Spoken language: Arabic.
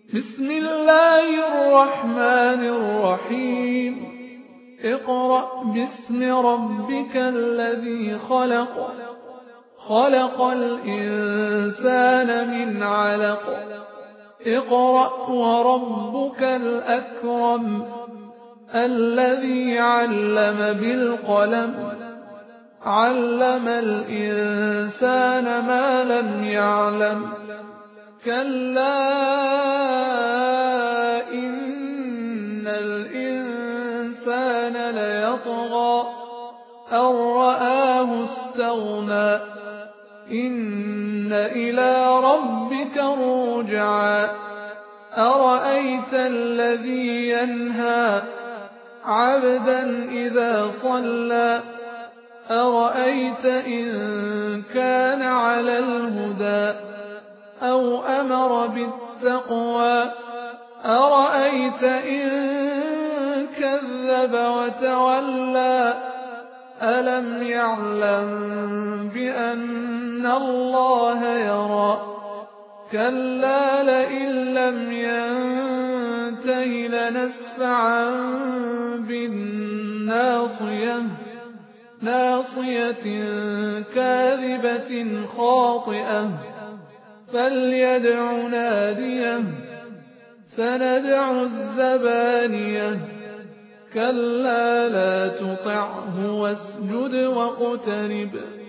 بسم الله الرحمن الرحيم اقرأ باسم ربك الذي خلق خلق الإنسان من علق اقرأ وربك الأكرم الذي علم بالقلم علم الإنسان ما لم يعلم كلا إن الإنسان ليطغى أن رآه استغنى إن إلى ربك الرجعى أرأيت الذي ينهى عبدا إذا صلى أرأيت إن كان على الهدى أو أمر بالتقوى أرأيت إن كذب وتولى ألم يعلم بأن الله يرى كلا لئن لم ينته لنسفعا بالناصية ناصية كاذبة خاطئة فليدع ناديه سندع الزبانية كلا لا تطعه واسجد واقترب